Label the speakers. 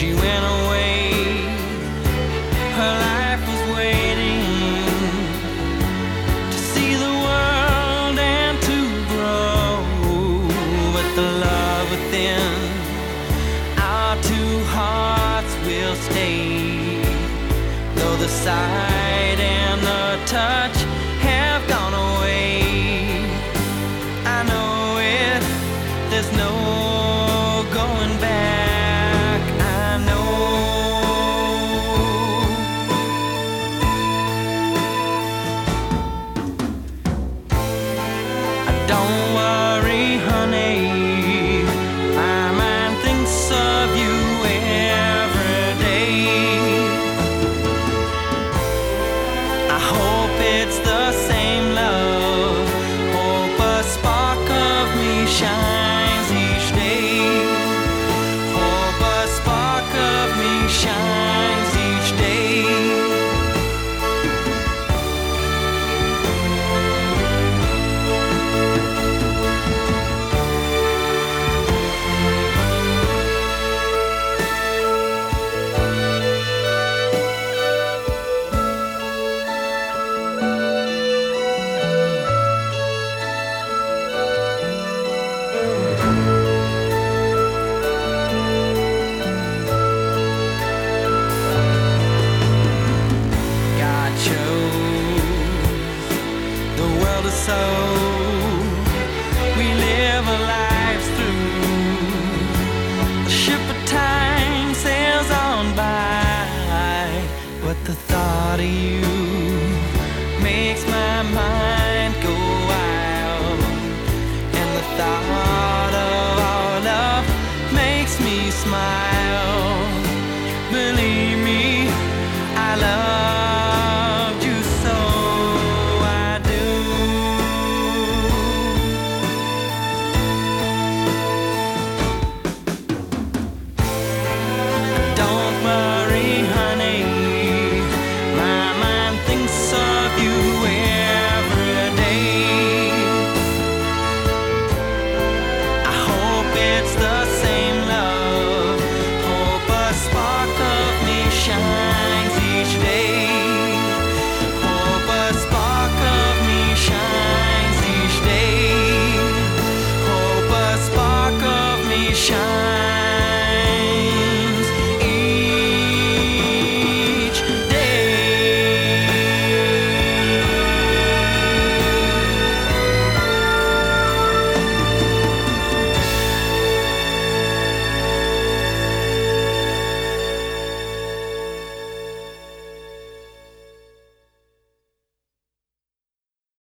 Speaker 1: She went away, her life was waiting to see the world and to grow. But the love within our two hearts will stay, though the sight and the touch have gone away. I know it, there's no going back. I know. Don't worry, honey, my mind thinks of you every day. I hope it's the same love, hope a spark of me shines each day, hope a spark of me shines each day. God chose the world is so we live our lives through. The ship of time sails on by, but the thought of you makes my mind go wild, and the thought of our love makes me smile. Believe